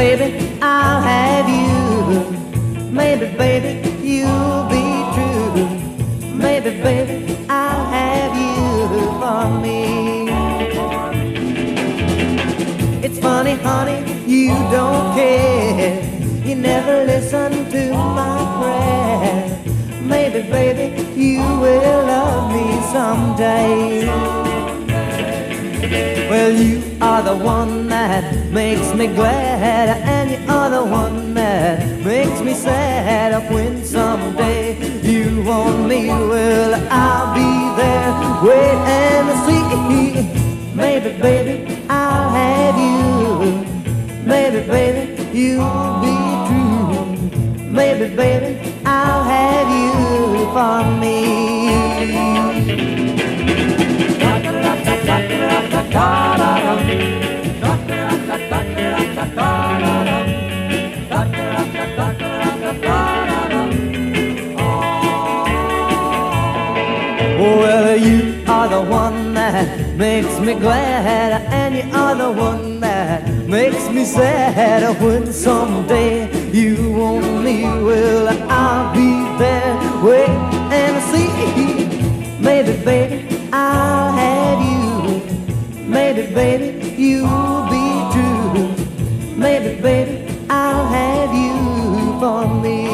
baby, I'll have you. Maybe, baby, you'll be true. Maybe, baby, I'll have you for me. It's funny, honey, you don't care. You never listen to my prayer. Maybe, baby, you will love me someday. Well, you are the one that makes me glad, and you are the one that makes me sad. When someday you want me, well, I'll be there, wait and see. Maybe, baby, I'll have you. Maybe, baby, you'll be true. Maybe, baby, I'll have you for me. Well, you are the one that makes me glad, and you are the one that makes me sad. When someday you want me, well, I'll be there, wait and see. Maybe, baby, I'll have you. Maybe, baby, you'll be true. Maybe, baby, I'll have you for me.